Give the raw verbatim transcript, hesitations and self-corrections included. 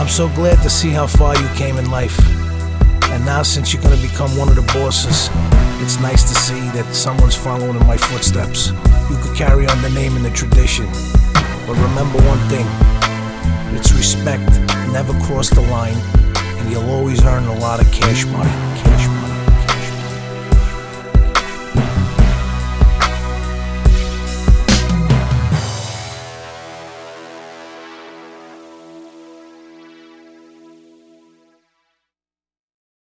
I'm so glad to see how far you came in life. And now since you're gonna become one of the bosses, it's nice to see that someone's following in my footsteps. You could carry on the name and the tradition, but remember one thing, it's respect, never cross the line, and you'll always earn a lot of cash money.